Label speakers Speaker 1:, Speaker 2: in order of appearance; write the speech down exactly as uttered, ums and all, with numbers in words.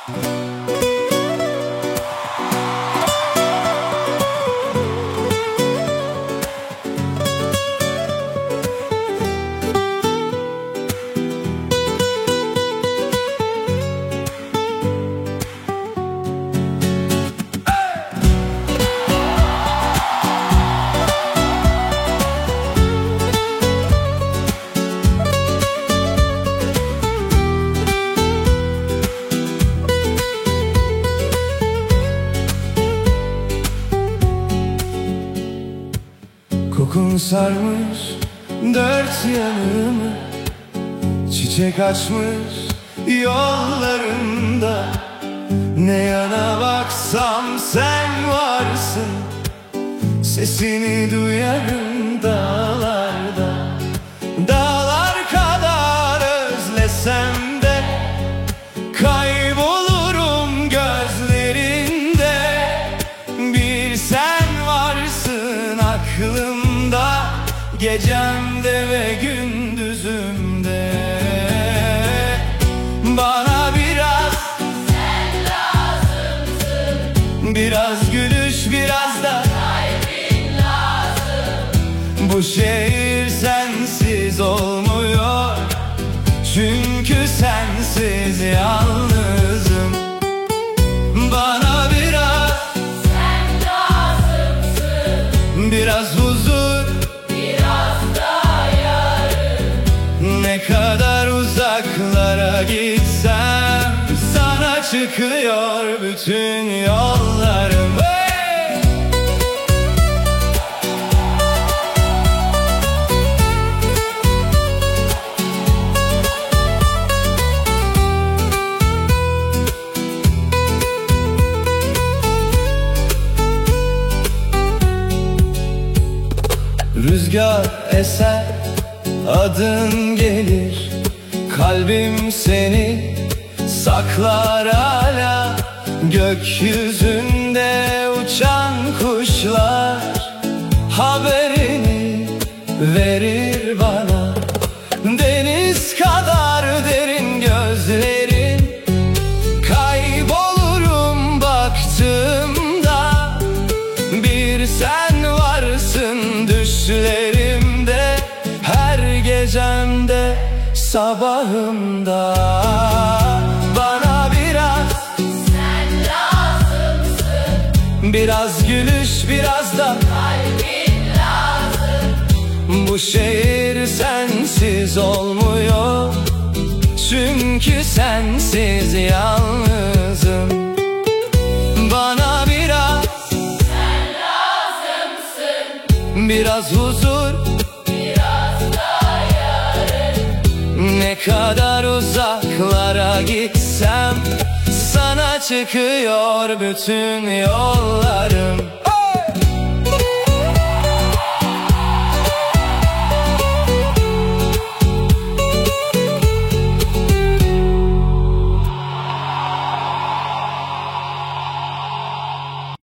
Speaker 1: Kokun sarmış dört yanımı, çiçek açmış yollarımda. Ne yana baksam sen varsın, sesini duyarım dağlarda. Dağlar kadar özlesem de kaybolurum gözlerinde. Bir sen varsın aklımda, gecemde ve gündüzümde. Bana biraz sen lazımsın, biraz gülüş, biraz da kalbin lazım. Bu şehir sensiz olmuyor, çünkü sensiz yalnızım. Bana biraz sen lazımsın, biraz huzur, biraz da yarın. Ne kadar uzaklara gitsem sana çıkıyor bütün yollarım. Hey! Rüzgar eser, adın gelir, kalbim seni saklar hala. Gökyüzünde uçan kuşlar haberini verir bana. Deniz kadar derin gözlerin, kaybolurum baktığımda. Bir sen varsın düşlerimde, her gecemde, sabahımda. Bana biraz sen lazımsın, biraz gülüş, biraz da kalbin lazım. Bu şehir sensiz olmuyor, çünkü sensiz yalnızım. Bana biraz sen lazımsın, biraz huzur, biraz da yarın. Ne kadar uzaklara gitsem sana çıkıyor bütün yollarım.